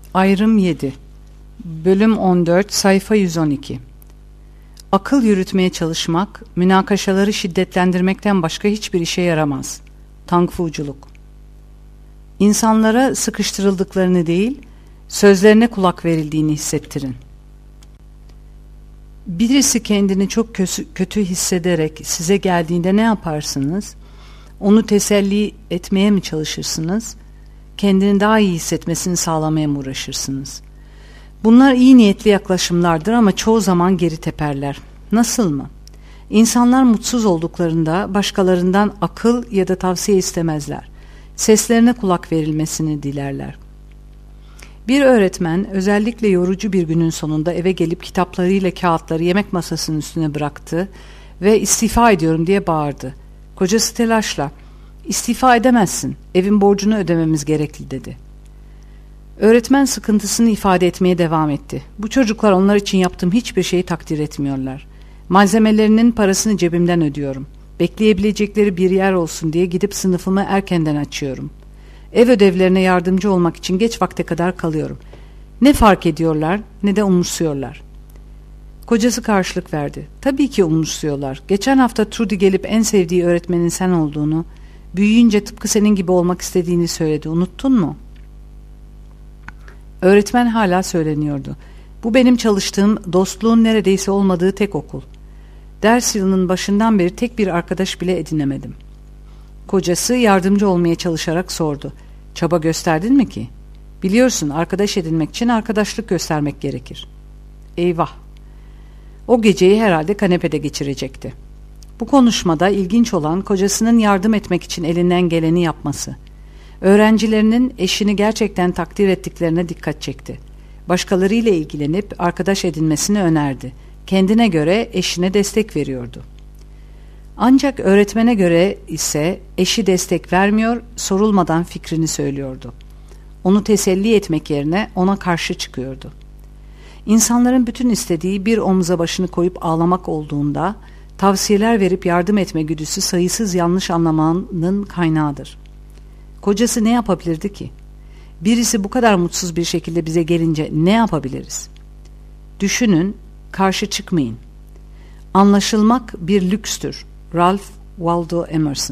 Ayrım 7 Bölüm 14 Sayfa 112 Akıl yürütmeye çalışmak, münakaşaları şiddetlendirmekten başka hiçbir işe yaramaz. Tangfuculuk. İnsanlara sıkıştırıldıklarını değil, sözlerine kulak verildiğini hissettirin. Birisi kendini çok kötü hissederek size geldiğinde ne yaparsınız? Onu teselli etmeye mi çalışırsınız? Kendini daha iyi hissetmesini sağlamaya mı uğraşırsınız? Bunlar iyi niyetli yaklaşımlardır ama çoğu zaman geri teperler. Nasıl mı? İnsanlar mutsuz olduklarında başkalarından akıl ya da tavsiye istemezler. Seslerine kulak verilmesini dilerler. Bir öğretmen özellikle yorucu bir günün sonunda eve gelip kitaplarıyla kağıtları yemek masasının üstüne bıraktı ve istifa ediyorum diye bağırdı. Kocası telaşla, "İstifa edemezsin, evin borcunu ödememiz gerekli," dedi. Öğretmen sıkıntısını ifade etmeye devam etti. "Bu çocuklar onlar için yaptığım hiçbir şeyi takdir etmiyorlar. Malzemelerinin parasını cebimden ödüyorum. Bekleyebilecekleri bir yer olsun diye gidip sınıfımı erkenden açıyorum. Ev ödevlerine yardımcı olmak için geç vakte kadar kalıyorum. Ne fark ediyorlar ne de umursuyorlar." Kocası karşılık verdi. "Tabii ki umursuyorlar. Geçen hafta Trudy gelip en sevdiği öğretmenin sen olduğunu, büyüyünce tıpkı senin gibi olmak istediğini söyledi. Unuttun mu?" Öğretmen hala söyleniyordu. "Bu benim çalıştığım, dostluğun neredeyse olmadığı tek okul. Ders yılının başından beri tek bir arkadaş bile edinemedim." Kocası yardımcı olmaya çalışarak sordu. "Çaba gösterdin mi ki? Biliyorsun, arkadaş edinmek için arkadaşlık göstermek gerekir." Eyvah! O geceyi herhalde kanepede geçirecekti. Bu konuşmada ilginç olan kocasının yardım etmek için elinden geleni yapması. Öğrencilerinin eşini gerçekten takdir ettiklerine dikkat çekti. Başkalarıyla ilgilenip arkadaş edinmesini önerdi. Kendine göre eşine destek veriyordu. Ancak öğretmene göre ise eşi destek vermiyor, sorulmadan fikrini söylüyordu. Onu teselli etmek yerine ona karşı çıkıyordu. İnsanların bütün istediği bir omuza başını koyup ağlamak olduğunda, tavsiyeler verip yardım etme güdüsü sayısız yanlış anlamanın kaynağıdır. Kocası ne yapabilirdi ki? Birisi bu kadar mutsuz bir şekilde bize gelince ne yapabiliriz? Düşünün, karşı çıkmayın. Anlaşılmak bir lükstür. Ralph Waldo Emerson.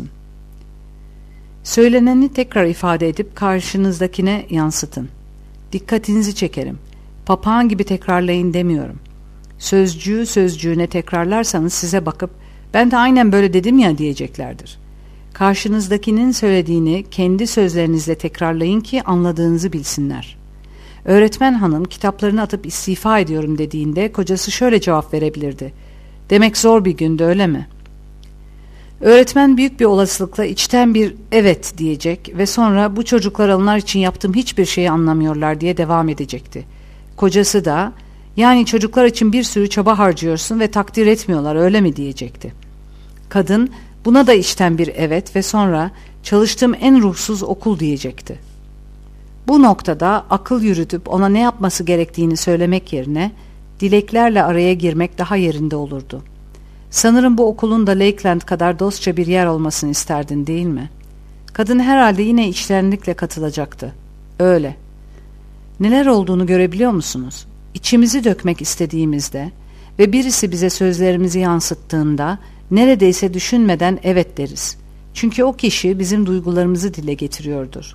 Söyleneni tekrar ifade edip karşınızdakine yansıtın. Dikkatinizi çekerim. Papağan gibi tekrarlayın demiyorum. Sözcüğü sözcüğüne tekrarlarsanız size bakıp "Ben de aynen böyle dedim ya," diyeceklerdir. Karşınızdakinin söylediğini kendi sözlerinizle tekrarlayın ki anladığınızı bilsinler. Öğretmen hanım kitaplarını atıp istifa ediyorum dediğinde kocası şöyle cevap verebilirdi: "Demek zor bir gündü, öyle mi?" Öğretmen büyük bir olasılıkla içten bir "evet" diyecek ve sonra "Bu çocuklar onlar için yaptığım hiçbir şeyi anlamıyorlar," diye devam edecekti. Kocası da "Yani çocuklar için bir sürü çaba harcıyorsun ve takdir etmiyorlar, öyle mi?" diyecekti. Kadın buna da içten bir "evet" ve sonra "Çalıştığım en ruhsuz okul," diyecekti. Bu noktada akıl yürütüp ona ne yapması gerektiğini söylemek yerine dileklerle araya girmek daha yerinde olurdu. "Sanırım bu okulun da Lakeland kadar dostça bir yer olmasını isterdin, değil mi?" Kadın herhalde yine içtenlikle katılacaktı. "Öyle. Neler olduğunu görebiliyor musunuz? İçimizi dökmek istediğimizde ve birisi bize sözlerimizi yansıttığında neredeyse düşünmeden evet deriz. Çünkü o kişi bizim duygularımızı dile getiriyordur."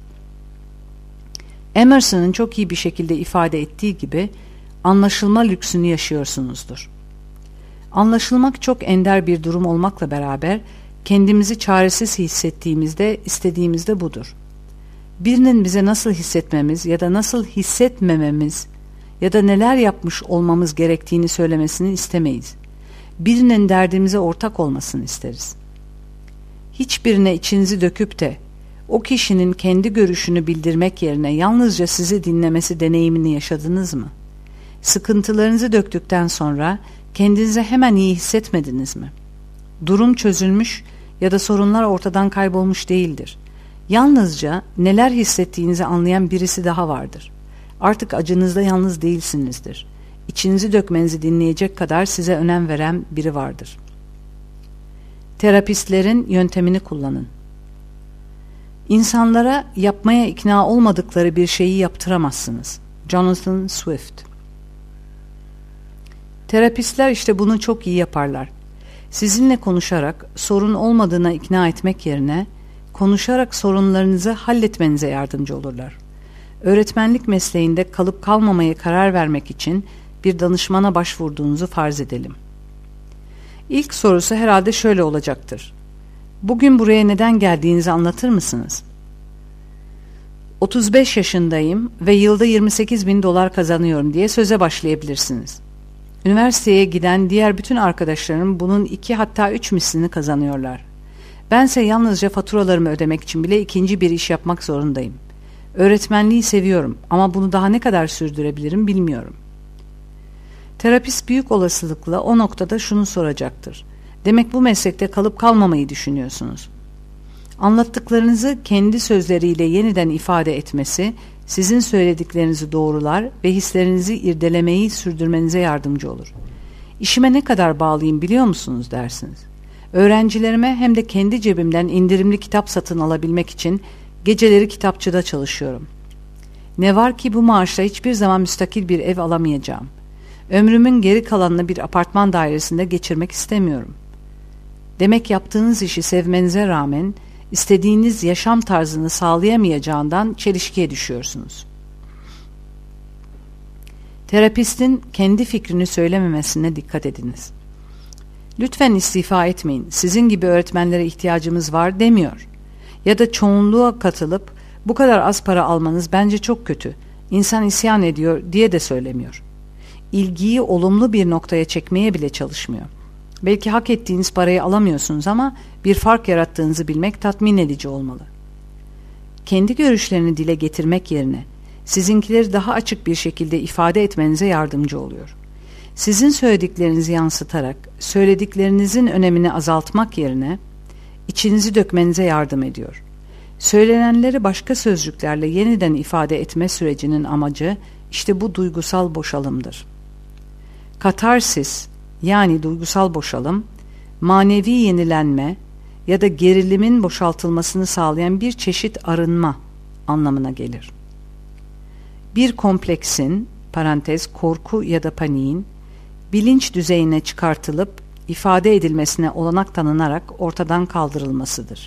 Emerson'ın çok iyi bir şekilde ifade ettiği gibi anlaşılma lüksünü yaşıyorsunuzdur. Anlaşılmak çok ender bir durum olmakla beraber kendimizi çaresiz hissettiğimizde istediğimizde budur. Birinin bize nasıl hissetmemiz ya da nasıl hissetmememiz ya da neler yapmış olmamız gerektiğini söylemesini istemeyiz. Birinin derdimize ortak olmasını isteriz. Hiçbirine içinizi döküp de o kişinin kendi görüşünü bildirmek yerine yalnızca sizi dinlemesi deneyimini yaşadınız mı? Sıkıntılarınızı döktükten sonra kendinizi hemen iyi hissetmediniz mi? Durum çözülmüş ya da sorunlar ortadan kaybolmuş değildir. Yalnızca neler hissettiğinizi anlayan birisi daha vardır. Artık acınızda yalnız değilsinizdir. İçinizi dökmenizi dinleyecek kadar size önem veren biri vardır. Terapistlerin yöntemini kullanın. İnsanlara yapmaya ikna olmadıkları bir şeyi yaptıramazsınız. Jonathan Swift. Terapistler işte bunu çok iyi yaparlar. Sizinle konuşarak sorun olmadığına ikna etmek yerine konuşarak sorunlarınızı halletmenize yardımcı olurlar. Öğretmenlik mesleğinde kalıp kalmamaya karar vermek için bir danışmana başvurduğunuzu farz edelim. İlk sorusu herhalde şöyle olacaktır. Bugün buraya neden geldiğinizi anlatır mısınız? 35 yaşındayım ve yılda $28.000 kazanıyorum diye söze başlayabilirsiniz. Üniversiteye giden diğer bütün arkadaşlarım bunun 2 hatta 3 mislini kazanıyorlar. Bense yalnızca faturalarımı ödemek için bile ikinci bir iş yapmak zorundayım. Öğretmenliği seviyorum ama bunu daha ne kadar sürdürebilirim bilmiyorum. Terapist büyük olasılıkla o noktada şunu soracaktır. Demek bu meslekte kalıp kalmamayı düşünüyorsunuz. Anlattıklarınızı kendi sözleriyle yeniden ifade etmesi, sizin söylediklerinizi doğrular ve hislerinizi irdelemeyi sürdürmenize yardımcı olur. İşime ne kadar bağlıyım biliyor musunuz dersiniz. Öğrencilerime hem de kendi cebimden indirimli kitap satın alabilmek için geceleri kitapçıda çalışıyorum. Ne var ki bu maaşla hiçbir zaman müstakil bir ev alamayacağım. Ömrümün geri kalanını bir apartman dairesinde geçirmek istemiyorum. Demek yaptığınız işi sevmenize rağmen istediğiniz yaşam tarzını sağlayamayacağından çelişkiye düşüyorsunuz. Terapistin kendi fikrini söylememesine dikkat ediniz. Lütfen istifa etmeyin, sizin gibi öğretmenlere ihtiyacımız var demiyor. Ya da çoğunluğa katılıp bu kadar az para almanız bence çok kötü, İnsan isyan ediyor diye de söylemiyor. İlgiyi olumlu bir noktaya çekmeye bile çalışmıyor. Belki hak ettiğiniz parayı alamıyorsunuz ama bir fark yarattığınızı bilmek tatmin edici olmalı. Kendi görüşlerini dile getirmek yerine sizinkileri daha açık bir şekilde ifade etmenize yardımcı oluyor. Sizin söylediklerinizi yansıtarak söylediklerinizin önemini azaltmak yerine içinizi dökmenize yardım ediyor. Söylenenleri başka sözcüklerle yeniden ifade etme sürecinin amacı işte bu duygusal boşalımdır. Katarsis yani duygusal boşalım, manevi yenilenme ya da gerilimin boşaltılmasını sağlayan bir çeşit arınma anlamına gelir. Bir kompleksin, parantez korku ya da paniğin, bilinç düzeyine çıkartılıp ifade edilmesine olanak tanınarak ortadan kaldırılmasıdır.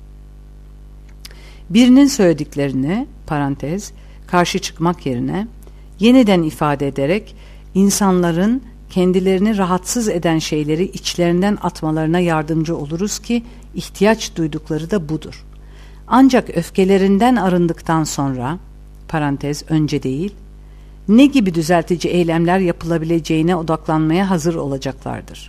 Birinin söylediklerini, parantez, karşı çıkmak yerine yeniden ifade ederek insanların kendilerini rahatsız eden şeyleri içlerinden atmalarına yardımcı oluruz ki ihtiyaç duydukları da budur. Ancak öfkelerinden arındıktan sonra, parantez önce değil, ne gibi düzeltici eylemler yapılabileceğine odaklanmaya hazır olacaklardır.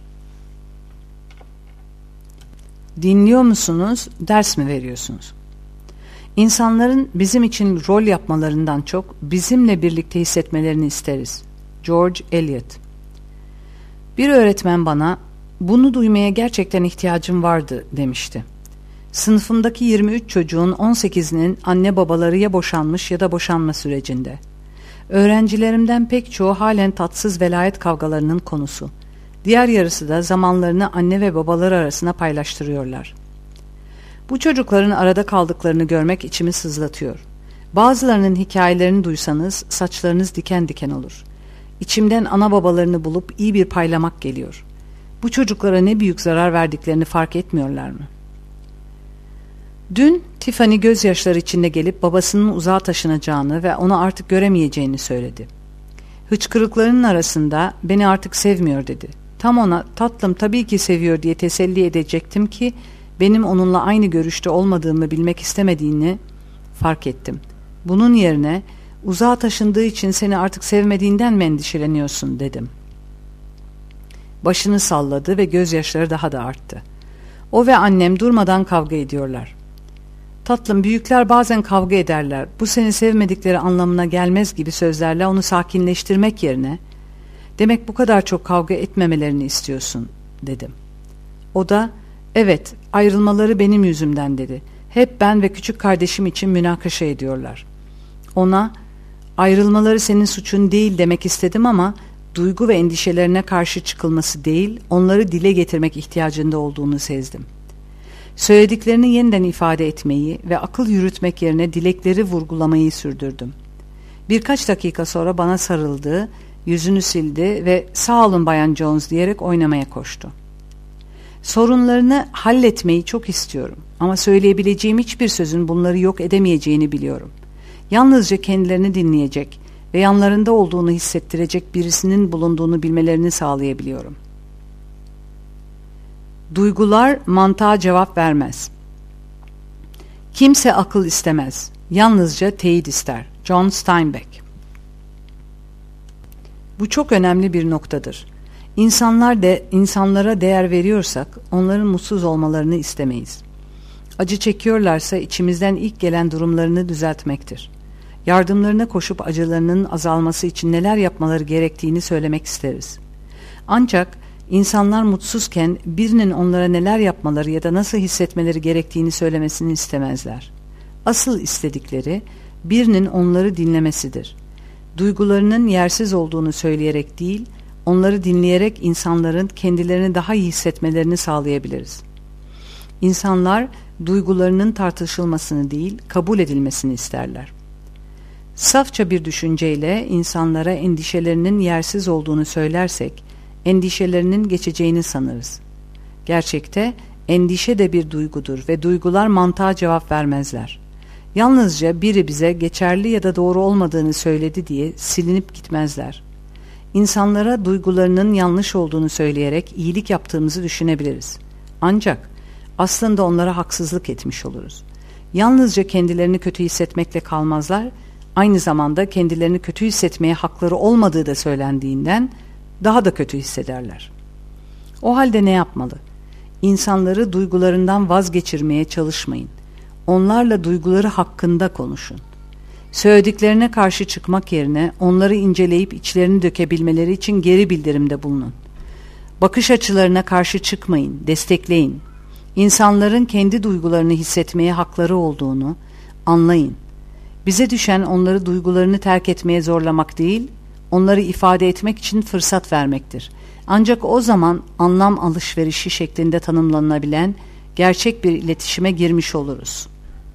Dinliyor musunuz, ders mi veriyorsunuz? İnsanların bizim için rol yapmalarından çok bizimle birlikte hissetmelerini isteriz. George Eliot. Bir öğretmen bana, bunu duymaya gerçekten ihtiyacım vardı demişti. Sınıfımdaki 23 çocuğun 18'inin anne babaları ya boşanmış ya da boşanma sürecinde. Öğrencilerimden pek çoğu halen tatsız velayet kavgalarının konusu. Diğer yarısı da zamanlarını anne ve babaları arasına paylaştırıyorlar. Bu çocukların arada kaldıklarını görmek içimi sızlatıyor. Bazılarının hikayelerini duysanız saçlarınız diken diken olur. İçimden ana babalarını bulup iyi bir paylamak geliyor. Bu çocuklara ne büyük zarar verdiklerini fark etmiyorlar mı? Dün Tiffany gözyaşları içinde gelip babasının uzağa taşınacağını ve onu artık göremeyeceğini söyledi. Hıçkırıklarının arasında beni artık sevmiyor dedi. Tam ona tatlım tabii ki seviyor diye teselli edecektim ki benim onunla aynı görüşte olmadığımı bilmek istemediğini fark ettim. Bunun yerine uzağa taşındığı için seni artık sevmediğinden mi endişeleniyorsun dedim. Başını salladı ve gözyaşları daha da arttı. O ve annem durmadan kavga ediyorlar. Tatlım büyükler bazen kavga ederler. Bu seni sevmedikleri anlamına gelmez gibi sözlerle onu sakinleştirmek yerine demek bu kadar çok kavga etmemelerini istiyorsun dedim. O da evet ayrılmaları benim yüzümden dedi. Hep ben ve küçük kardeşim için münakaşa ediyorlar. Ona ayrılmaları senin suçun değil demek istedim ama duygu ve endişelerine karşı çıkılması değil onları dile getirmek ihtiyacında olduğunu sezdim. Söylediklerini yeniden ifade etmeyi ve akıl yürütmek yerine dilekleri vurgulamayı sürdürdüm. Birkaç dakika sonra bana sarıldı, yüzünü sildi ve "Sağ olun Bayan Jones" diyerek oynamaya koştu. Sorunlarını halletmeyi çok istiyorum ama söyleyebileceğim hiçbir sözün bunları yok edemeyeceğini biliyorum. Yalnızca kendilerini dinleyecek ve yanlarında olduğunu hissettirecek birisinin bulunduğunu bilmelerini sağlayabiliyorum. Duygular mantığa cevap vermez. Kimse akıl istemez, yalnızca teyit ister. John Steinbeck. Bu çok önemli bir noktadır. İnsanlara değer veriyorsak onların mutsuz olmalarını istemeyiz. Acı çekiyorlarsa içimizden ilk gelen durumlarını düzeltmektir. Yardımlarına koşup acılarının azalması için neler yapmaları gerektiğini söylemek isteriz. Ancak insanlar mutsuzken birinin onlara neler yapmaları ya da nasıl hissetmeleri gerektiğini söylemesini istemezler. Asıl istedikleri birinin onları dinlemesidir. Duygularının yersiz olduğunu söyleyerek değil, onları dinleyerek insanların kendilerini daha iyi hissetmelerini sağlayabiliriz. İnsanlar duygularının tartışılmasını değil, kabul edilmesini isterler. Safça bir düşünceyle insanlara endişelerinin yersiz olduğunu söylersek, endişelerinin geçeceğini sanırız. Gerçekte endişe de bir duygudur ve duygular mantığa cevap vermezler. Yalnızca biri bize geçerli ya da doğru olmadığını söyledi diye silinip gitmezler. İnsanlara duygularının yanlış olduğunu söyleyerek iyilik yaptığımızı düşünebiliriz. Ancak aslında onlara haksızlık etmiş oluruz. Yalnızca kendilerini kötü hissetmekle kalmazlar, aynı zamanda kendilerini kötü hissetmeye hakları olmadığı da söylendiğinden daha da kötü hissederler. O halde ne yapmalı? İnsanları duygularından vazgeçirmeye çalışmayın. Onlarla duyguları hakkında konuşun. Söylediklerine karşı çıkmak yerine onları inceleyip içlerini dökebilmeleri için geri bildirimde bulunun. Bakış açılarına karşı çıkmayın, destekleyin. İnsanların kendi duygularını hissetmeye hakları olduğunu anlayın. Bize düşen onları duygularını terk etmeye zorlamak değil, onları ifade etmek için fırsat vermektir. Ancak o zaman anlam alışverişi şeklinde tanımlanabilen gerçek bir iletişime girmiş oluruz.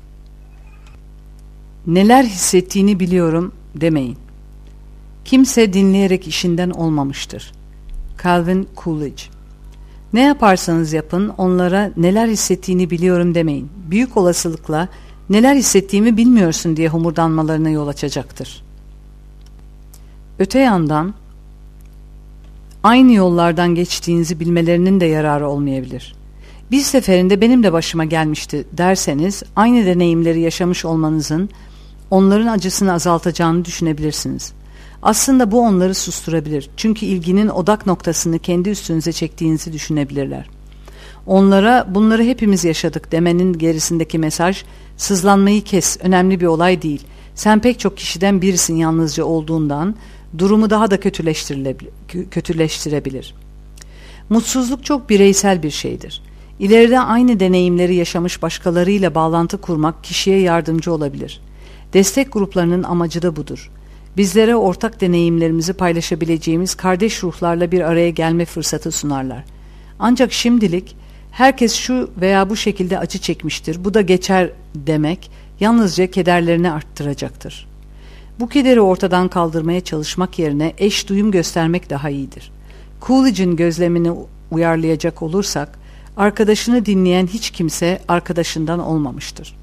Neler hissettiğini biliyorum demeyin. Kimse dinleyerek işinden olmamıştır. Calvin Coolidge. Ne yaparsanız yapın onlara neler hissettiğini biliyorum demeyin. Büyük olasılıkla neler hissettiğimi bilmiyorsun diye homurdanmalarına yol açacaktır. Öte yandan aynı yollardan geçtiğinizi bilmelerinin de yararı olmayabilir. Bir seferinde benim de başıma gelmişti derseniz aynı deneyimleri yaşamış olmanızın onların acısını azaltacağını düşünebilirsiniz. Aslında bu onları susturabilir. Çünkü ilginin odak noktasını kendi üstünüze çektiğinizi düşünebilirler. Onlara bunları hepimiz yaşadık demenin gerisindeki mesaj sızlanmayı kes, önemli bir olay değil. Sen pek çok kişiden birisin yalnızca olduğundan durumu daha da kötüleştirebilir. Mutsuzluk çok bireysel bir şeydir. İleride aynı deneyimleri yaşamış başkalarıyla bağlantı kurmak kişiye yardımcı olabilir. Destek gruplarının amacı da budur. Bizlere ortak deneyimlerimizi paylaşabileceğimiz kardeş ruhlarla bir araya gelme fırsatı sunarlar. Ancak şimdilik herkes şu veya bu şekilde acı çekmiştir, bu da geçer demek yalnızca kederlerini arttıracaktır. Bu kederi ortadan kaldırmaya çalışmak yerine eş duyum göstermek daha iyidir. Coolidge'in gözlemini uyarlayacak olursak, arkadaşını dinleyen hiç kimse arkadaşından olmamıştır.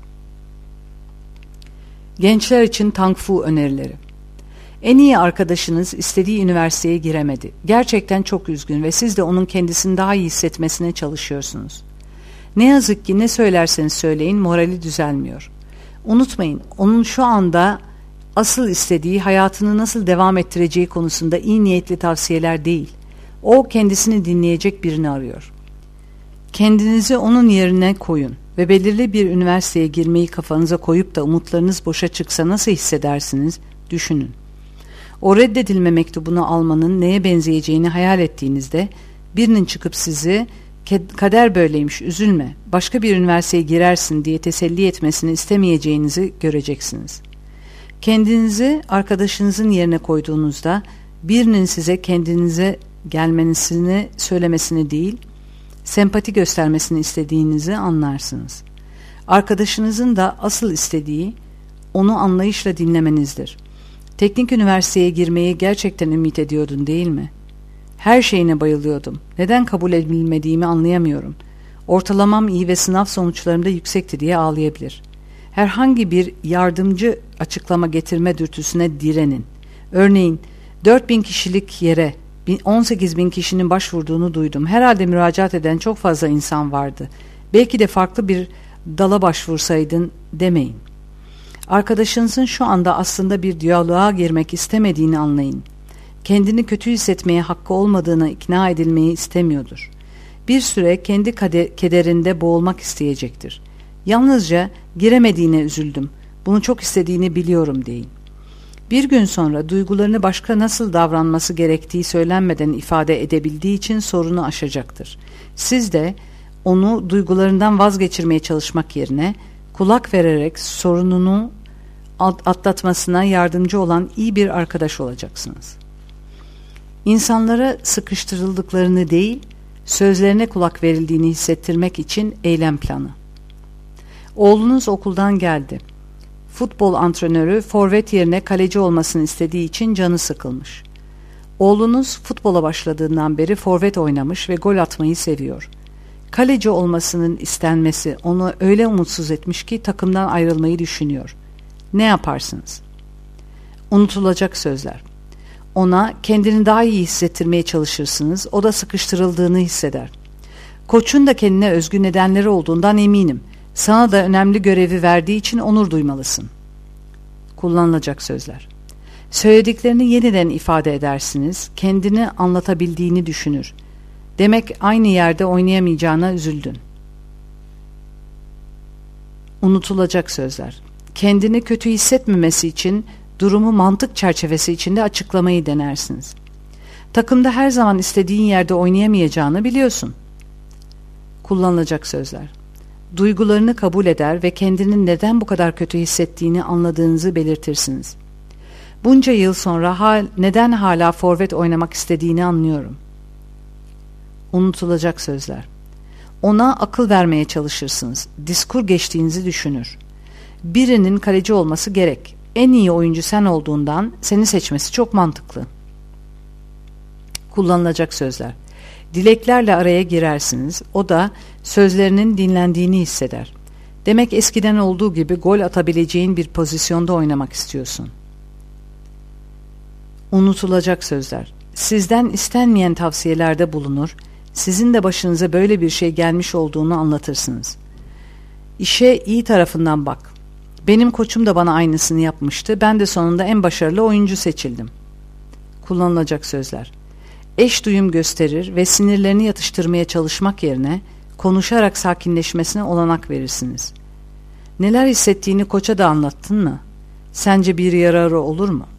Gençler için Tang Fu önerileri. En iyi arkadaşınız istediği üniversiteye giremedi. Gerçekten çok üzgün ve siz de onun kendisini daha iyi hissetmesine çalışıyorsunuz. Ne yazık ki ne söylerseniz söyleyin morali düzelmiyor. Unutmayın, onun şu anda asıl istediği hayatını nasıl devam ettireceği konusunda iyi niyetli tavsiyeler değil. O kendisini dinleyecek birini arıyor. Kendinizi onun yerine koyun ve belirli bir üniversiteye girmeyi kafanıza koyup da umutlarınız boşa çıksa nasıl hissedersiniz? Düşünün. O reddedilme mektubunu almanın neye benzeyeceğini hayal ettiğinizde birinin çıkıp sizi kader böyleymiş üzülme başka bir üniversiteye girersin diye teselli etmesini istemeyeceğinizi göreceksiniz. Kendinizi arkadaşınızın yerine koyduğunuzda birinin size kendinize gelmesini söylemesini değil sempati göstermesini istediğinizi anlarsınız. Arkadaşınızın da asıl istediği onu anlayışla dinlemenizdir. Teknik üniversiteye girmeyi gerçekten ümit ediyordun değil mi? Her şeyine bayılıyordum. Neden kabul edilmediğimi anlayamıyorum. Ortalamam iyi ve sınav sonuçlarım da yüksekti diye ağlayabilir. Herhangi bir yardımcı açıklama getirme dürtüsüne direnin. Örneğin 4.000 kişilik yere 18.000 kişinin başvurduğunu duydum. Herhalde müracaat eden çok fazla insan vardı. Belki de farklı bir dala başvursaydın demeyin. Arkadaşınızın şu anda aslında bir diyaloğa girmek istemediğini anlayın. Kendini kötü hissetmeye hakkı olmadığına ikna edilmeyi istemiyordur. Bir süre kendi kederinde boğulmak isteyecektir. Yalnızca giremediğine üzüldüm. Bunu çok istediğini biliyorum deyin. Bir gün sonra duygularını başka nasıl davranması gerektiği söylenmeden ifade edebildiği için sorunu aşacaktır. Siz de onu duygularından vazgeçirmeye çalışmak yerine kulak vererek sorununu atlatmasına yardımcı olan iyi bir arkadaş olacaksınız. İnsanlara sıkıştırıldıklarını değil, sözlerine kulak verildiğini hissettirmek için eylem planı. Oğlunuz okuldan geldi. Futbol antrenörü forvet yerine kaleci olmasını istediği için canı sıkılmış. Oğlunuz futbola başladığından beri forvet oynamış ve gol atmayı seviyor. Kaleci olmasının istenmesi onu öyle umutsuz etmiş ki takımdan ayrılmayı düşünüyor. Ne yaparsınız? Unutulacak sözler. Ona kendini daha iyi hissettirmeye çalışırsınız. O da sıkıştırıldığını hisseder. Koçun da kendine özgü nedenleri olduğundan eminim. Sana da önemli görevi verdiği için onur duymalısın. Kullanılacak sözler. Söylediklerini yeniden ifade edersiniz. Kendini anlatabildiğini düşünür. Demek aynı yerde oynayamayacağına üzüldün. Unutulacak sözler. Kendini kötü hissetmemesi için durumu mantık çerçevesi içinde açıklamayı denersiniz. Takımda her zaman istediğin yerde oynayamayacağını biliyorsun. Kullanılacak sözler. Duygularını kabul eder ve kendinin neden bu kadar kötü hissettiğini anladığınızı belirtirsiniz. Bunca yıl sonra neden hala forvet oynamak istediğini anlıyorum. Unutulacak sözler. Ona akıl vermeye çalışırsınız. Diskur geçtiğinizi düşünür. Birinin kaleci olması gerek. En iyi oyuncu sen olduğundan seni seçmesi çok mantıklı. Kullanılacak sözler. Dileklerle araya girersiniz. O da sözlerinin dinlendiğini hisseder. Demek eskiden olduğu gibi gol atabileceğin bir pozisyonda oynamak istiyorsun. Unutulacak sözler. Sizden istenmeyen tavsiyelerde bulunur. Sizin de başınıza böyle bir şey gelmiş olduğunu anlatırsınız. İşe iyi tarafından bak. Benim koçum da bana aynısını yapmıştı. Ben de sonunda en başarılı oyuncu seçildim. Kullanılacak sözler. Eş duyum gösterir ve sinirlerini yatıştırmaya çalışmak yerine konuşarak sakinleşmesine olanak verirsiniz. Neler hissettiğini koça da anlattın mı? Sence bir yararı olur mu?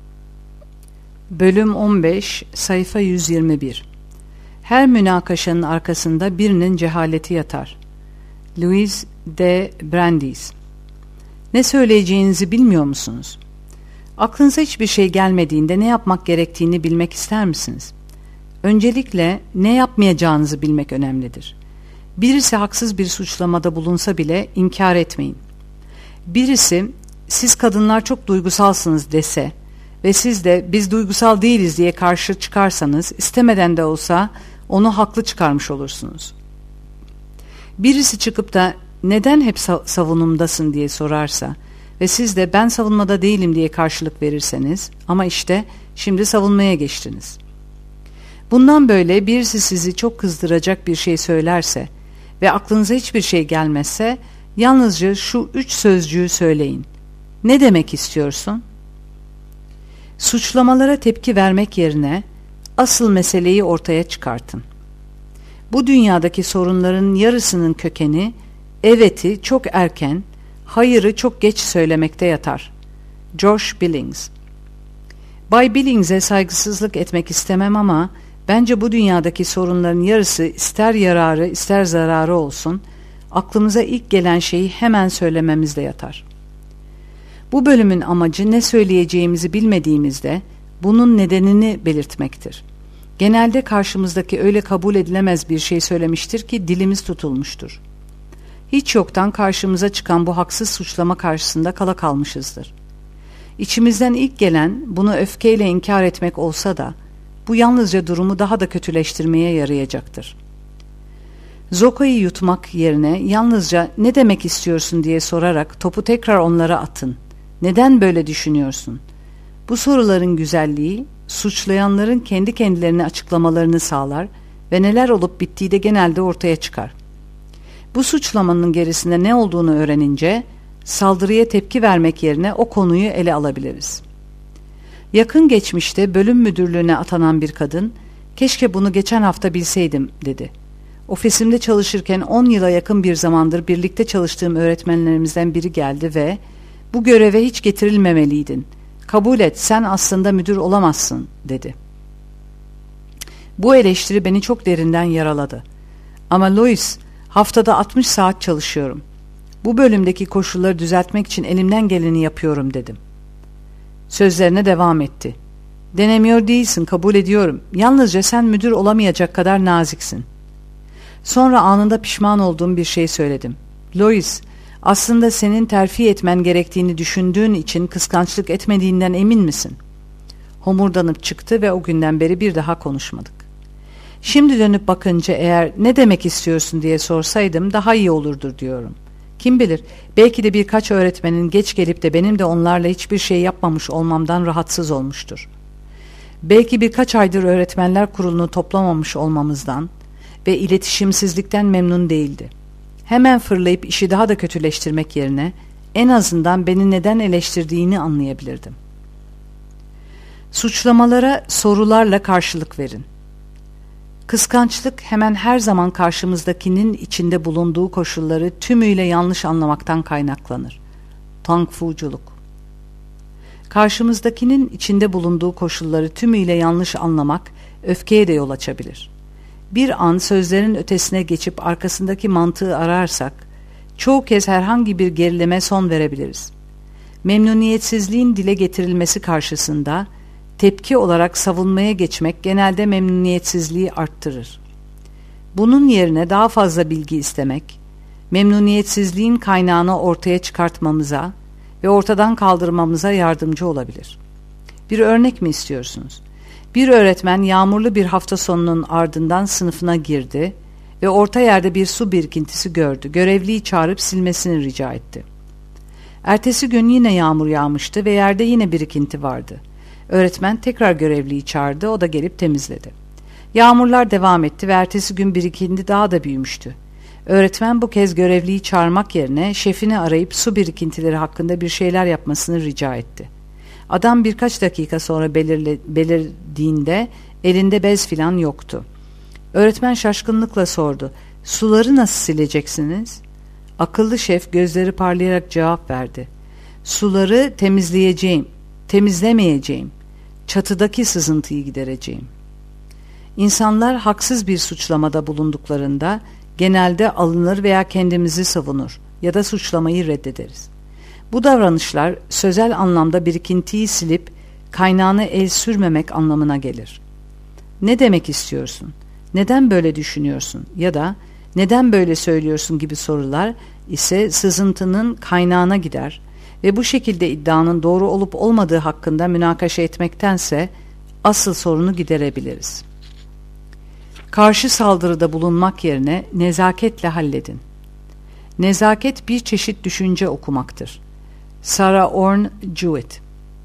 Bölüm 15, sayfa 121. Her münakaşanın arkasında birinin cehaleti yatar. Louis de Brandeis. Ne söyleyeceğinizi bilmiyor musunuz? Aklınıza hiçbir şey gelmediğinde ne yapmak gerektiğini bilmek ister misiniz? Öncelikle ne yapmayacağınızı bilmek önemlidir. Birisi haksız bir suçlamada bulunsa bile inkar etmeyin. Birisi siz kadınlar çok duygusalsınız dese ve siz de biz duygusal değiliz diye karşı çıkarsanız istemeden de olsa onu haklı çıkarmış olursunuz. Birisi çıkıp da neden hep savunumdasın diye sorarsa ve siz de ben savunmada değilim diye karşılık verirseniz ama işte şimdi savunmaya geçtiniz. Bundan böyle birisi sizi çok kızdıracak bir şey söylerse ve aklınıza hiçbir şey gelmezse yalnızca şu 3 sözcüğü söyleyin. Ne demek istiyorsun? Suçlamalara tepki vermek yerine asıl meseleyi ortaya çıkartın. Bu dünyadaki sorunların yarısının kökeni evet'i çok erken, hayırı çok geç söylemekte yatar. Josh Billings. Bay Billings'e saygısızlık etmek istemem ama bence bu dünyadaki sorunların yarısı ister yararı ister zararı olsun, aklımıza ilk gelen şeyi hemen söylememizde yatar. Bu bölümün amacı ne söyleyeceğimizi bilmediğimizde bunun nedenini belirtmektir. Genelde karşımızdaki öyle kabul edilemez bir şey söylemiştir ki dilimiz tutulmuştur. Hiç yoktan karşımıza çıkan bu haksız suçlama karşısında kala kalmışızdır. İçimizden ilk gelen bunu öfkeyle inkar etmek olsa da bu yalnızca durumu daha da kötüleştirmeye yarayacaktır. Zoka'yı yutmak yerine yalnızca ne demek istiyorsun diye sorarak topu tekrar onlara atın. Neden böyle düşünüyorsun? Bu soruların güzelliği suçlayanların kendi kendilerini açıklamalarını sağlar ve neler olup bittiği de genelde ortaya çıkar. Bu suçlamanın gerisinde ne olduğunu öğrenince saldırıya tepki vermek yerine o konuyu ele alabiliriz. Yakın geçmişte bölüm müdürlüğüne atanan bir kadın, "Keşke bunu geçen hafta bilseydim," dedi. Ofisimde çalışırken 10 yıla yakın bir zamandır birlikte çalıştığım öğretmenlerimizden biri geldi ve "Bu göreve hiç getirilmemeliydin. Kabul et, sen aslında müdür olamazsın," dedi. Bu eleştiri beni çok derinden yaraladı. "Ama Lois, haftada 60 saat çalışıyorum. Bu bölümdeki koşulları düzeltmek için elimden geleni yapıyorum," dedim. Sözlerine devam etti. "Denemiyor değilsin, kabul ediyorum. Yalnızca sen müdür olamayacak kadar naziksin." Sonra anında pişman olduğum bir şey söyledim. "Lois, aslında senin terfi etmen gerektiğini düşündüğün için kıskançlık etmediğinden emin misin?" Homurdanıp çıktı ve o günden beri bir daha konuşmadık. Şimdi dönüp bakınca eğer "Ne demek istiyorsun?" diye sorsaydım daha iyi olurdur diyorum. Kim bilir, belki de birkaç öğretmenin geç gelip de benim de onlarla hiçbir şey yapmamış olmamdan rahatsız olmuştur. Belki birkaç aydır öğretmenler kurulunu toplamamış olmamızdan ve iletişimsizlikten memnun değildi. Hemen fırlayıp işi daha da kötüleştirmek yerine en azından beni neden eleştirdiğini anlayabilirdim. Suçlamalara sorularla karşılık verin. Kıskançlık hemen her zaman karşımızdakinin içinde bulunduğu koşulları tümüyle yanlış anlamaktan kaynaklanır. Tangfuculuk. Karşımızdakinin içinde bulunduğu koşulları tümüyle yanlış anlamak öfkeye de yol açabilir. Bir an sözlerin ötesine geçip arkasındaki mantığı ararsak, çoğu kez herhangi bir gerilime son verebiliriz. Memnuniyetsizliğin dile getirilmesi karşısında tepki olarak savunmaya geçmek genelde memnuniyetsizliği arttırır. Bunun yerine daha fazla bilgi istemek, memnuniyetsizliğin kaynağını ortaya çıkartmamıza ve ortadan kaldırmamıza yardımcı olabilir. Bir örnek mi istiyorsunuz? Bir öğretmen yağmurlu bir hafta sonunun ardından sınıfına girdi ve orta yerde bir su birikintisi gördü. Görevliyi çağırıp silmesini rica etti. Ertesi gün yine yağmur yağmıştı ve yerde yine birikinti vardı. Öğretmen tekrar görevliyi çağırdı, o da gelip temizledi. Yağmurlar devam etti ve ertesi gün birikinti daha da büyümüştü. Öğretmen bu kez görevliyi çağırmak yerine şefini arayıp su birikintileri hakkında bir şeyler yapmasını rica etti. Adam birkaç dakika sonra belirdiğinde elinde bez filan yoktu. Öğretmen şaşkınlıkla sordu. "Suları nasıl sileceksiniz?" Akıllı şef gözleri parlayarak cevap verdi. "Suları temizlemeyeceğim. Çatıdaki sızıntıyı gidereceğim." İnsanlar haksız bir suçlamada bulunduklarında genelde alınır veya kendimizi savunur ya da suçlamayı reddederiz. Bu davranışlar sözel anlamda birikintiyi silip kaynağına el sürmemek anlamına gelir. "Ne demek istiyorsun? Neden böyle düşünüyorsun?" ya da "Neden böyle söylüyorsun?" gibi sorular ise sızıntının kaynağına gider ve bu şekilde iddianın doğru olup olmadığı hakkında münakaşa etmektense asıl sorunu giderebiliriz. Karşı saldırıda bulunmak yerine nezaketle halledin. Nezaket bir çeşit düşünce okumaktır. Sarah Orne Jewett.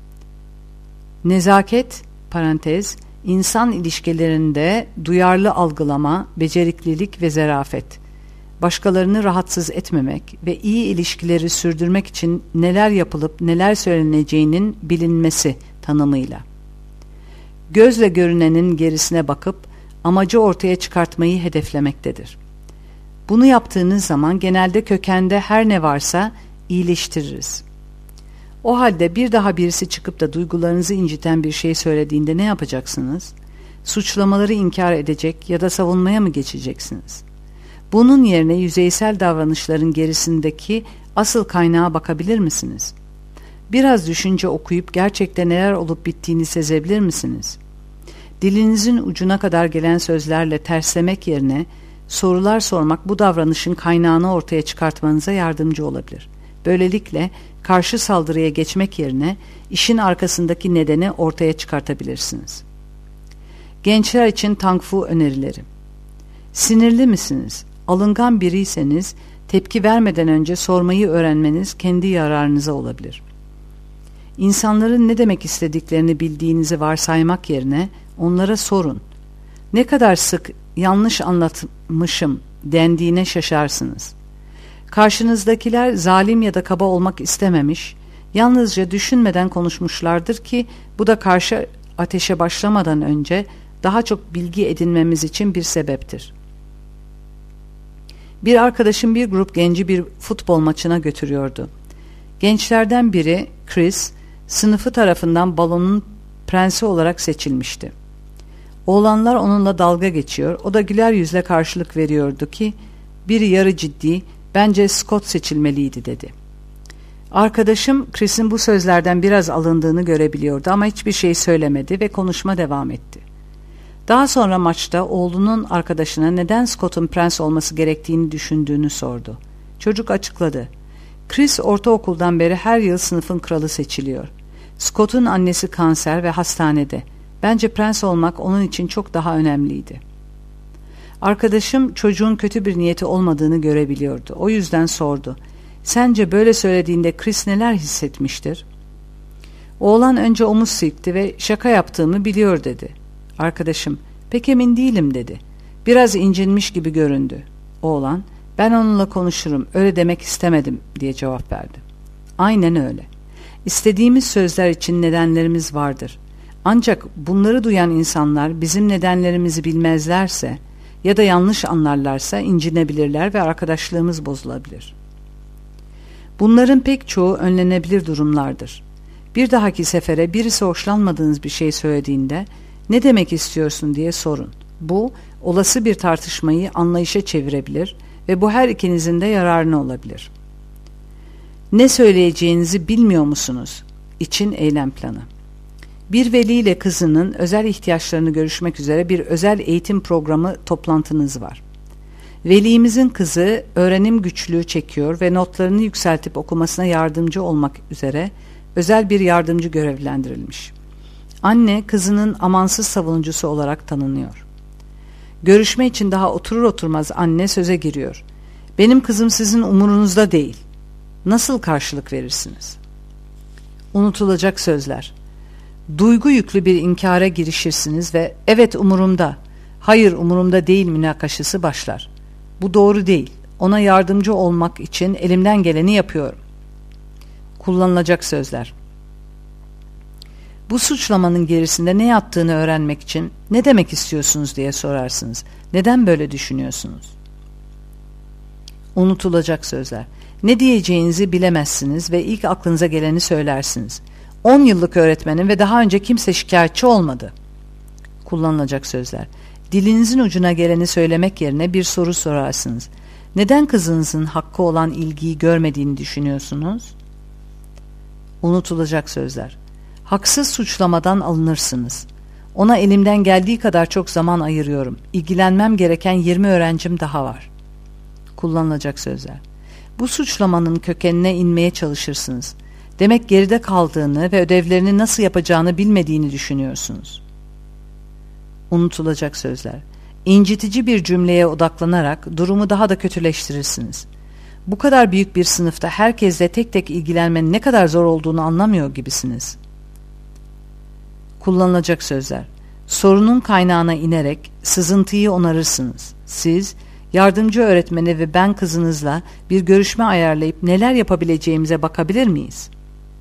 Nezaket, parantez, insan ilişkilerinde duyarlı algılama, beceriklilik ve zarafet, başkalarını rahatsız etmemek ve iyi ilişkileri sürdürmek için neler yapılıp neler söyleneceğinin bilinmesi tanımıyla. Gözle görünenin gerisine bakıp amacı ortaya çıkartmayı hedeflemektedir. Bunu yaptığınız zaman genelde kökende her ne varsa iyileştiririz. O halde bir daha birisi çıkıp da duygularınızı inciten bir şey söylediğinde ne yapacaksınız? Suçlamaları inkar edecek ya da savunmaya mı geçeceksiniz? Bunun yerine yüzeysel davranışların gerisindeki asıl kaynağa bakabilir misiniz? Biraz düşünce okuyup gerçekten neler olup bittiğini sezebilir misiniz? Dilinizin ucuna kadar gelen sözlerle terslemek yerine sorular sormak bu davranışın kaynağını ortaya çıkartmanıza yardımcı olabilir. Böylelikle karşı saldırıya geçmek yerine işin arkasındaki nedeni ortaya çıkartabilirsiniz. Gençler için Tang Fu önerileri. Sinirli misiniz? Alıngan biriyseniz tepki vermeden önce sormayı öğrenmeniz kendi yararınıza olabilir. İnsanların ne demek istediklerini bildiğinizi varsaymak yerine onlara sorun. Ne kadar sık yanlış anlatmışım dendiğine şaşarsınız. Karşınızdakiler zalim ya da kaba olmak istememiş, yalnızca düşünmeden konuşmuşlardır ki bu da karşı ateşe başlamadan önce daha çok bilgi edinmemiz için bir sebeptir. Bir arkadaşım bir grup genci bir futbol maçına götürüyordu. Gençlerden biri, Chris, sınıfı tarafından balonun prensi olarak seçilmişti. Oğlanlar onunla dalga geçiyor, o da güler yüzle karşılık veriyordu ki, biri yarı ciddi, bence Scott seçilmeliydi dedi. Arkadaşım, Chris'in bu sözlerden biraz alındığını görebiliyordu ama hiçbir şey söylemedi ve konuşma devam etti. Daha sonra maçta oğlunun arkadaşına neden Scott'un prens olması gerektiğini düşündüğünü sordu. Çocuk açıkladı. Chris ortaokuldan beri her yıl sınıfın kralı seçiliyor. Scott'un annesi kanser ve hastanede. Bence prens olmak onun için çok daha önemliydi. Arkadaşım çocuğun kötü bir niyeti olmadığını görebiliyordu. O yüzden sordu. Sence böyle söylediğinde Chris neler hissetmiştir? Oğlan önce omuz silkti ve şaka yaptığımı biliyor dedi. Arkadaşım, pek emin değilim dedi. Biraz incinmiş gibi göründü. Oğlan, ben onunla konuşurum, öyle demek istemedim diye cevap verdi. Aynen öyle. İstediğimiz sözler için nedenlerimiz vardır. Ancak bunları duyan insanlar bizim nedenlerimizi bilmezlerse ya da yanlış anlarlarsa incinebilirler ve arkadaşlığımız bozulabilir. Bunların pek çoğu önlenebilir durumlardır. Bir dahaki sefere birisi hoşlanmadığınız bir şey söylediğinde ne demek istiyorsun diye sorun. Bu olası bir tartışmayı anlayışa çevirebilir ve bu her ikinizin de yararına olabilir. Ne söyleyeceğinizi bilmiyor musunuz? İçin eylem planı. Bir veli ile kızının özel ihtiyaçlarını görüşmek üzere bir özel eğitim programı toplantınız var. Velimizin kızı öğrenim güçlüğü çekiyor ve notlarını yükseltip okumasına yardımcı olmak üzere özel bir yardımcı görevlendirilmiş. Anne kızının amansız savunucusu olarak tanınıyor. Görüşme için daha oturur oturmaz anne söze giriyor. Benim kızım sizin umurunuzda değil. Nasıl karşılık verirsiniz? Unutulacak sözler. Duygu yüklü bir inkara girişirsiniz ve evet umurumda, hayır umurumda değil münakaşası başlar. Bu doğru değil. Ona yardımcı olmak için elimden geleni yapıyorum. Kullanılacak sözler. Bu suçlamanın gerisinde ne yattığını öğrenmek için ne demek istiyorsunuz diye sorarsınız. Neden böyle düşünüyorsunuz? Unutulacak sözler. Ne diyeceğinizi bilemezsiniz ve ilk aklınıza geleni söylersiniz. 10 yıllık öğretmenim ve daha önce kimse şikayetçi olmadı. Kullanılacak sözler. Dilinizin ucuna geleni söylemek yerine bir soru sorarsınız. Neden kızınızın hakkı olan ilgiyi görmediğini düşünüyorsunuz? Unutulacak sözler. Haksız suçlamadan alınırsınız. Ona elimden geldiği kadar çok zaman ayırıyorum. İlgilenmem gereken 20 öğrencim daha var. Kullanılacak sözler. Bu suçlamanın kökenine inmeye çalışırsınız. Demek geride kaldığını ve ödevlerini nasıl yapacağını bilmediğini düşünüyorsunuz. Unutulacak sözler. İncitici bir cümleye odaklanarak durumu daha da kötüleştirirsiniz. Bu kadar büyük bir sınıfta herkesle tek tek ilgilenmenin ne kadar zor olduğunu anlamıyor gibisiniz. Kullanılacak sözler. Sorunun kaynağına inerek sızıntıyı onarırsınız. Siz, yardımcı öğretmeni ve ben kızınızla bir görüşme ayarlayıp neler yapabileceğimize bakabilir miyiz?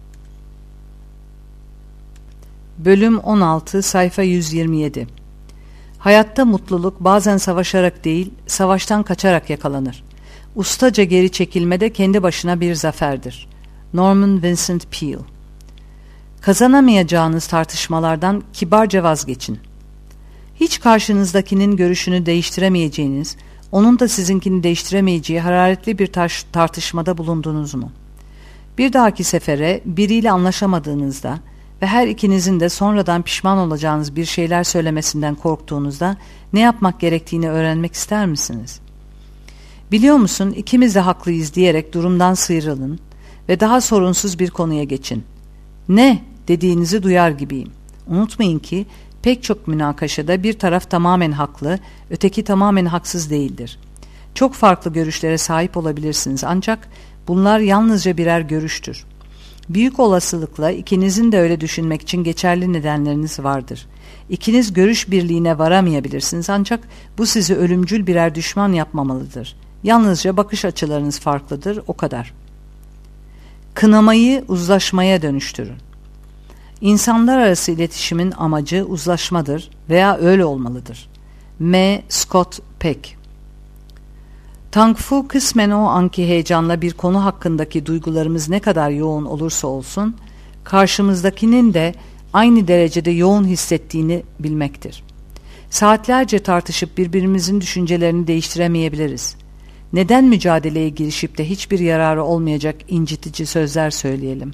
Bölüm 16, sayfa 127. Hayatta mutluluk bazen savaşarak değil, savaştan kaçarak yakalanır. Ustaca geri çekilme de kendi başına bir zaferdir. Norman Vincent Peale. Kazanamayacağınız tartışmalardan kibarca vazgeçin. Hiç karşınızdakinin görüşünü değiştiremeyeceğiniz, onun da sizinkini değiştiremeyeceği hararetli bir tartışmada bulundunuz mu? Bir dahaki sefere biriyle anlaşamadığınızda ve her ikinizin de sonradan pişman olacağınız bir şeyler söylemesinden korktuğunuzda ne yapmak gerektiğini öğrenmek ister misiniz? Biliyor musun, ikimiz de haklıyız diyerek durumdan sıyrılın ve daha sorunsuz bir konuya geçin. Ne dediğinizi duyar gibiyim. Unutmayın ki pek çok münakaşada bir taraf tamamen haklı, öteki tamamen haksız değildir. Çok farklı görüşlere sahip olabilirsiniz ancak bunlar yalnızca birer görüştür. Büyük olasılıkla ikinizin de öyle düşünmek için geçerli nedenleriniz vardır. İkiniz görüş birliğine varamayabilirsiniz ancak bu sizi ölümcül birer düşman yapmamalıdır. Yalnızca bakış açılarınız farklıdır, o kadar. Kınamayı uzlaşmaya dönüştürün. İnsanlar arası iletişimin amacı uzlaşmadır veya öyle olmalıdır. M. Scott Peck. Tang Fu kısmen o anki heyecanla bir konu hakkındaki duygularımız ne kadar yoğun olursa olsun, karşımızdakinin de aynı derecede yoğun hissettiğini bilmektir. Saatlerce tartışıp birbirimizin düşüncelerini değiştiremeyebiliriz. Neden mücadeleye girişip de hiçbir yararı olmayacak incitici sözler söyleyelim?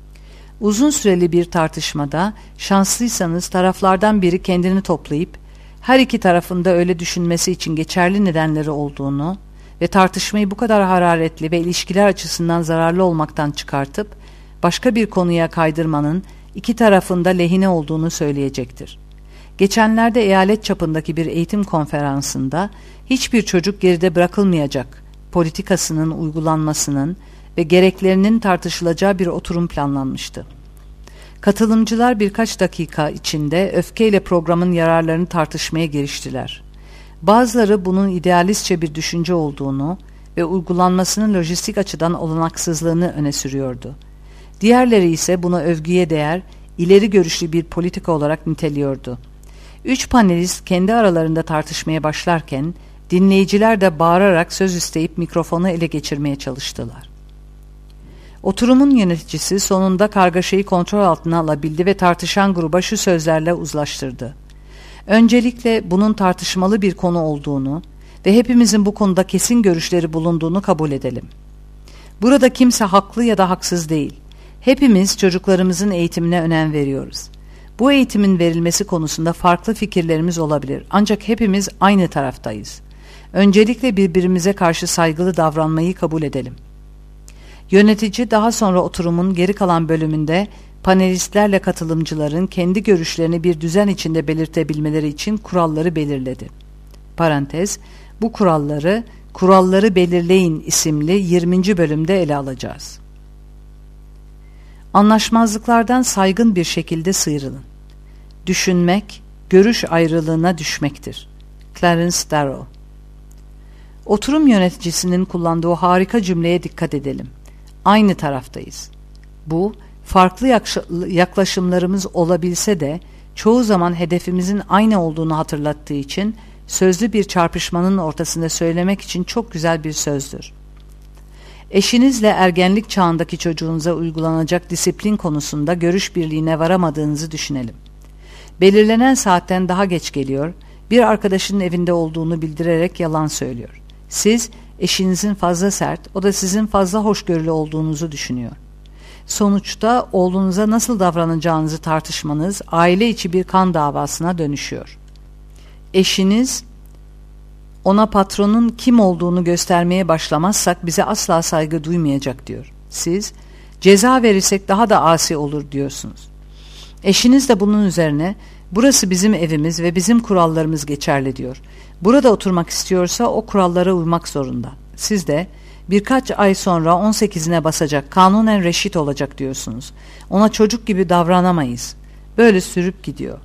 Uzun süreli bir tartışmada şanslıysanız taraflardan biri kendini toplayıp her iki tarafında öyle düşünmesi için geçerli nedenleri olduğunu ve tartışmayı bu kadar hararetli ve ilişkiler açısından zararlı olmaktan çıkartıp başka bir konuya kaydırmanın iki tarafında lehine olduğunu söyleyecektir. Geçenlerde eyalet çapındaki bir eğitim konferansında hiçbir çocuk geride bırakılmayacak politikasının uygulanmasının ve gereklerinin tartışılacağı bir oturum planlanmıştı. Katılımcılar birkaç dakika içinde öfkeyle programın yararlarını tartışmaya giriştiler. Bazıları bunun idealistçe bir düşünce olduğunu ve uygulanmasının lojistik açıdan olanaksızlığını öne sürüyordu. Diğerleri ise bunu övgüye değer, ileri görüşlü bir politika olarak niteliyordu. 3 panelist kendi aralarında tartışmaya başlarken, dinleyiciler de bağırarak söz isteyip mikrofonu ele geçirmeye çalıştılar. Oturumun yöneticisi sonunda kargaşayı kontrol altına alabildi ve tartışan gruba şu sözlerle uzlaştırdı. Öncelikle bunun tartışmalı bir konu olduğunu ve hepimizin bu konuda kesin görüşleri bulunduğunu kabul edelim. Burada kimse haklı ya da haksız değil. Hepimiz çocuklarımızın eğitimine önem veriyoruz. Bu eğitimin verilmesi konusunda farklı fikirlerimiz olabilir ancak hepimiz aynı taraftayız. Öncelikle birbirimize karşı saygılı davranmayı kabul edelim. Yönetici daha sonra oturumun geri kalan bölümünde panelistlerle katılımcıların kendi görüşlerini bir düzen içinde belirtebilmeleri için kuralları belirledi. Parantez, bu Kuralları Belirleyin isimli 20. bölümde ele alacağız. Anlaşmazlıklardan saygın bir şekilde sıyrılın. Düşünmek, görüş ayrılığına düşmektir. Clarence Darrow. Oturum yöneticisinin kullandığı harika cümleye dikkat edelim. Aynı taraftayız. Bu, farklı yaklaşımlarımız olabilse de çoğu zaman hedefimizin aynı olduğunu hatırlattığı için sözlü bir çarpışmanın ortasında söylemek için çok güzel bir sözdür. Eşinizle ergenlik çağındaki çocuğunuza uygulanacak disiplin konusunda görüş birliğine varamadığınızı düşünelim. Belirlenen saatten daha geç geliyor, bir arkadaşının evinde olduğunu bildirerek yalan söylüyor. Siz, eşinizin fazla sert, o da sizin fazla hoşgörülü olduğunuzu düşünüyor. Sonuçta oğlunuza nasıl davranacağınızı tartışmanız aile içi bir kan davasına dönüşüyor. Eşiniz, ona patronun kim olduğunu göstermeye başlamazsak bize asla saygı duymayacak diyor. Siz, ceza verirsek daha da asi olur diyorsunuz. Eşiniz de bunun üzerine, burası bizim evimiz ve bizim kurallarımız geçerli diyor. Burada oturmak istiyorsa o kurallara uymak zorunda. Siz de birkaç ay sonra 18'ine basacak, kanunen reşit olacak diyorsunuz. Ona çocuk gibi davranamayız. Böyle sürüp gidiyor.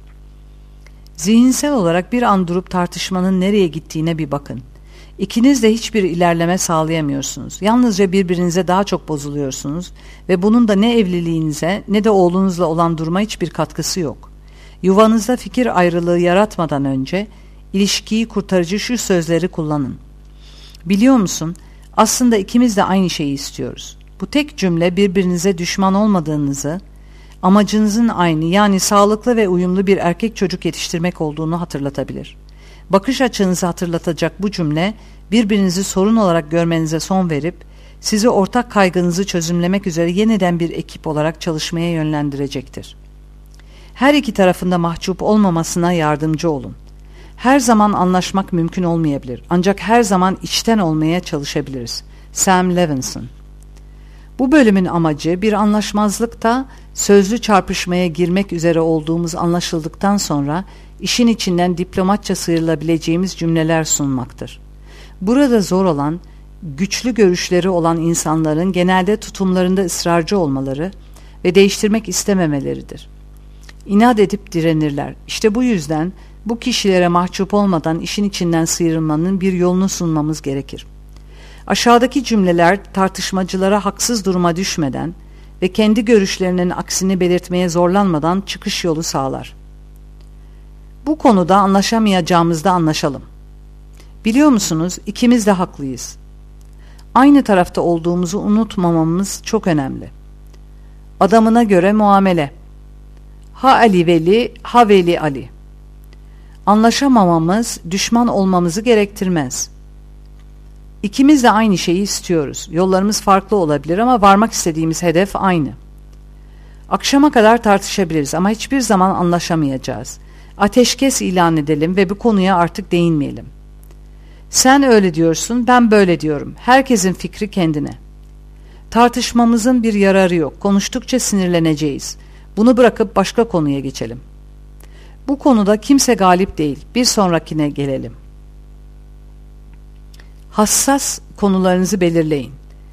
Zihinsel olarak bir an durup tartışmanın nereye gittiğine bir bakın. İkiniz de hiçbir ilerleme sağlayamıyorsunuz. Yalnızca birbirinize daha çok bozuluyorsunuz ve bunun da ne evliliğinize ne de oğlunuzla olan duruma hiçbir katkısı yok. Yuvanızda fikir ayrılığı yaratmadan önce ilişkiyi kurtarıcı şu sözleri kullanın. Biliyor musun? Aslında ikimiz de aynı şeyi istiyoruz. Bu tek cümle birbirinize düşman olmadığınızı, amacınızın aynı yani sağlıklı ve uyumlu bir erkek çocuk yetiştirmek olduğunu hatırlatabilir. Bakış açınızı hatırlatacak bu cümle birbirinizi sorun olarak görmenize son verip sizi ortak kaygınızı çözümlemek üzere yeniden bir ekip olarak çalışmaya yönlendirecektir. Her iki tarafında mahcup olmamasına yardımcı olun. Her zaman anlaşmak mümkün olmayabilir ancak her zaman içten olmaya çalışabiliriz. Sam Levinson. Bu bölümün amacı bir anlaşmazlıkta sözlü çarpışmaya girmek üzere olduğumuz anlaşıldıktan sonra işin içinden diplomatça sıyrılabileceğimiz cümleler sunmaktır. Burada zor olan, güçlü görüşleri olan insanların genelde tutumlarında ısrarcı olmaları ve değiştirmek istememeleridir. İnat edip direnirler. İşte bu yüzden bu kişilere mahcup olmadan işin içinden sıyrılmanın bir yolunu sunmamız gerekir. Aşağıdaki cümleler tartışmacılara haksız duruma düşmeden ve kendi görüşlerinin aksini belirtmeye zorlanmadan çıkış yolu sağlar. Bu konuda anlaşamayacağımızda anlaşalım. Biliyor musunuz, ikimiz de haklıyız. Aynı tarafta olduğumuzu unutmamamız çok önemli. Adamına göre muamele. Ha Ali Veli, ha Veli Ali. Anlaşamamamız düşman olmamızı gerektirmez. İkimiz de aynı şeyi istiyoruz. Yollarımız farklı olabilir ama varmak istediğimiz hedef aynı. Akşama kadar tartışabiliriz ama hiçbir zaman anlaşamayacağız. Ateşkes ilan edelim ve bu konuya artık değinmeyelim. Sen öyle diyorsun, ben böyle diyorum. Herkesin fikri kendine. Tartışmamızın bir yararı yok. Konuştukça sinirleneceğiz. Bunu bırakıp başka konuya geçelim. Bu konuda kimse galip değil. Bir sonrakine gelelim. Hassas konularınızı belirleyin.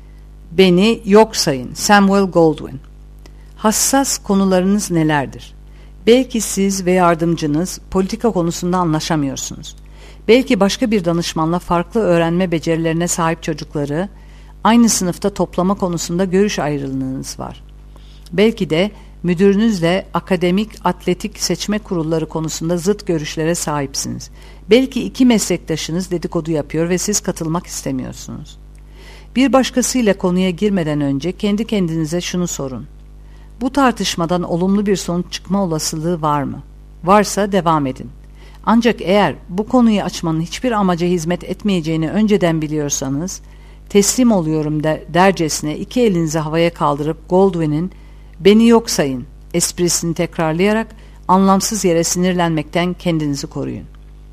Beni yok sayın. Samuel Goldwyn. Hassas konularınız nelerdir? Belki siz ve yardımcınız politika konusunda anlaşamıyorsunuz. Belki başka bir danışmanla farklı öğrenme becerilerine sahip çocukları aynı sınıfta toplama konusunda görüş ayrılığınız var. Belki de müdürünüzle akademik, atletik seçme kurulları konusunda zıt görüşlere sahipsiniz. Belki iki meslektaşınız dedikodu yapıyor ve siz katılmak istemiyorsunuz. Bir başkasıyla konuya girmeden önce kendi kendinize şunu sorun. Bu tartışmadan olumlu bir sonuç çıkma olasılığı var mı? Varsa devam edin. Ancak eğer bu konuyu açmanın hiçbir amaca hizmet etmeyeceğini önceden biliyorsanız, teslim oluyorum dercesine iki elinizi havaya kaldırıp Goldwyn'in "beni yok sayın" esprisini tekrarlayarak anlamsız yere sinirlenmekten kendinizi koruyun.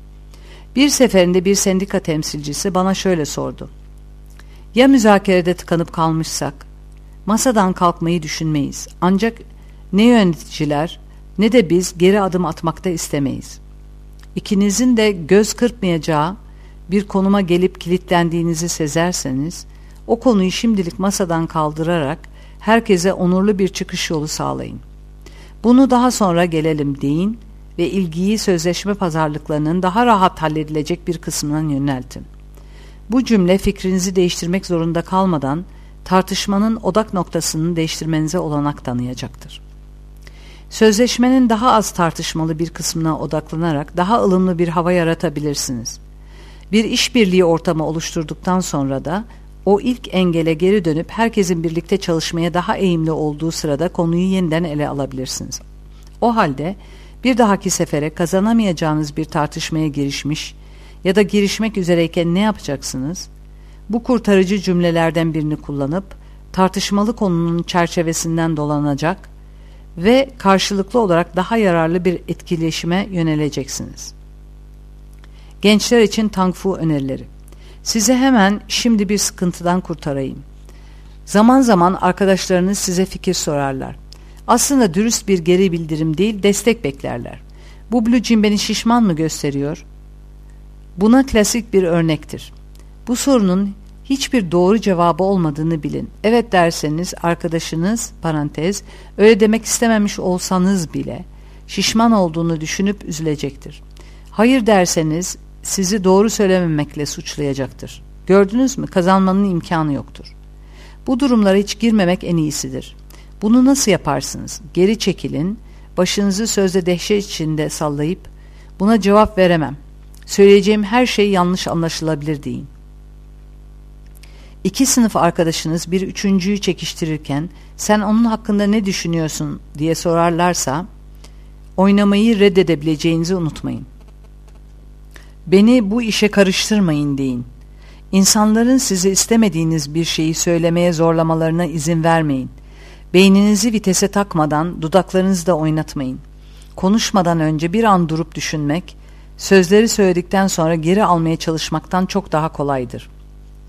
Bir seferinde bir sendika temsilcisi bana şöyle sordu. Ya müzakerede tıkanıp kalmışsak? Masadan kalkmayı düşünmeyiz. Ancak ne yöneticiler ne de biz geri adım atmakta istemeyiz. İkinizin de göz kırpmayacağı bir konuma gelip kilitlendiğinizi sezerseniz, o konuyu şimdilik masadan kaldırarak herkese onurlu bir çıkış yolu sağlayın. Bunu daha sonra gelelim deyin ve ilgiyi sözleşme pazarlıklarının daha rahat halledilecek bir kısmına yöneltin. Bu cümle fikrinizi değiştirmek zorunda kalmadan tartışmanın odak noktasını değiştirmenize olanak tanıyacaktır. Sözleşmenin daha az tartışmalı bir kısmına odaklanarak daha ılımlı bir hava yaratabilirsiniz. Bir işbirliği ortamı oluşturduktan sonra da o ilk engele geri dönüp herkesin birlikte çalışmaya daha eğimli olduğu sırada konuyu yeniden ele alabilirsiniz. O halde bir dahaki sefere kazanamayacağınız bir tartışmaya girişmiş ya da girişmek üzereyken ne yapacaksınız? Bu kurtarıcı cümlelerden birini kullanıp tartışmalı konunun çerçevesinden dolanacak ve karşılıklı olarak daha yararlı bir etkileşime yöneleceksiniz. Gençler için Tang Fu önerileri. Size hemen şimdi bir sıkıntıdan kurtarayım. Zaman zaman arkadaşlarınız size fikir sorarlar. Aslında dürüst bir geri bildirim değil, destek beklerler. Bu blue jean beni şişman mı gösteriyor? Buna klasik bir örnektir. Bu sorunun hiçbir doğru cevabı olmadığını bilin. Evet derseniz arkadaşınız, parantez, öyle demek istememiş olsanız bile şişman olduğunu düşünüp üzülecektir. Hayır derseniz sizi doğru söylememekle suçlayacaktır. Gördünüz mü? Kazanmanın imkanı yoktur. Bu durumlara hiç girmemek en iyisidir. Bunu nasıl yaparsınız? Geri çekilin, başınızı sözde dehşet içinde sallayıp buna cevap veremem. Söyleyeceğim her şey yanlış anlaşılabilir deyin. İki sınıf arkadaşınız bir üçüncüyü çekiştirirken sen onun hakkında ne düşünüyorsun diye sorarlarsa oynamayı reddedebileceğinizi unutmayın. Beni bu işe karıştırmayın deyin. İnsanların sizi istemediğiniz bir şeyi söylemeye zorlamalarına izin vermeyin. Beyninizi vitese takmadan dudaklarınızı da oynatmayın. Konuşmadan önce bir an durup düşünmek, sözleri söyledikten sonra geri almaya çalışmaktan çok daha kolaydır.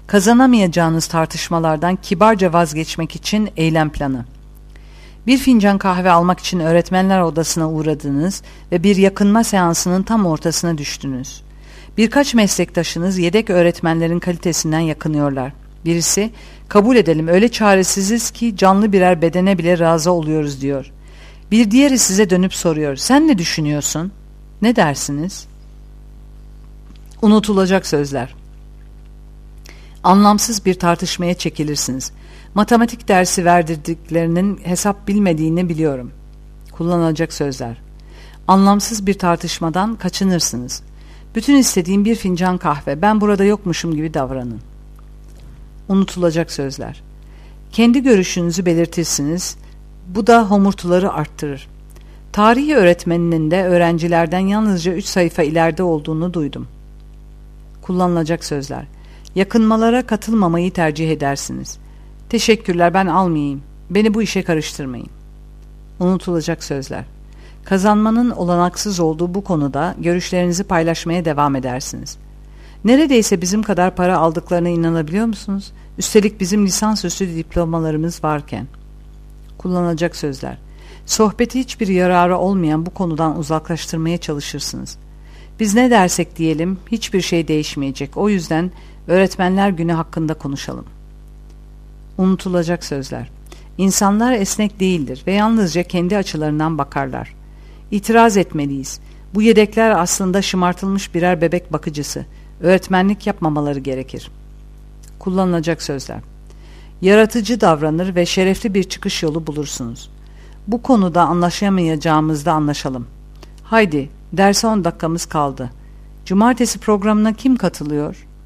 Kazanamayacağınız tartışmalardan kibarca vazgeçmek için eylem planı. Bir fincan kahve almak için öğretmenler odasına uğradınız ve bir yakınma seansının tam ortasına düştünüz. Birkaç meslektaşınız yedek öğretmenlerin kalitesinden yakınıyorlar. Birisi, kabul edelim öyle çaresiziz ki canlı birer bedene bile razı oluyoruz diyor. Bir diğeri size dönüp soruyor, sen ne düşünüyorsun? Ne dersiniz? Unutulacak sözler. Anlamsız bir tartışmaya çekilirsiniz. Matematik dersi verdirdiklerinin hesap bilmediğini biliyorum. Kullanılacak sözler. Anlamsız bir tartışmadan kaçınırsınız. Bütün istediğim bir fincan kahve, ben burada yokmuşum gibi davranın. Unutulacak sözler. Kendi görüşünüzü belirtirsiniz. Bu da homurtuları arttırır. Tarih öğretmeninin de öğrencilerden yalnızca 3 sayfa ileride olduğunu duydum. Kullanılacak sözler. Yakınmalara katılmamayı tercih edersiniz. Teşekkürler, ben almayayım. Beni bu işe karıştırmayın. Unutulacak sözler. Kazanmanın olanaksız olduğu bu konuda görüşlerinizi paylaşmaya devam edersiniz. Neredeyse bizim kadar para aldıklarına inanabiliyor musunuz? Üstelik bizim lisansüstü diplomalarımız varken. Kullanılacak sözler. Sohbeti hiçbir yararı olmayan bu konudan uzaklaştırmaya çalışırsınız. Biz ne dersek diyelim hiçbir şey değişmeyecek. O yüzden öğretmenler günü hakkında konuşalım. Unutulacak sözler. İnsanlar esnek değildir ve yalnızca kendi açılarından bakarlar. İtiraz etmeliyiz. Bu yedekler aslında şımartılmış birer bebek bakıcısı. Öğretmenlik yapmamaları gerekir. Kullanılacak sözler. Yaratıcı davranır ve şerefli bir çıkış yolu bulursunuz. Bu konuda anlaşamayacağımızda anlaşalım. Haydi, derse 10 dakikamız kaldı. Cumartesi programına kim katılıyor?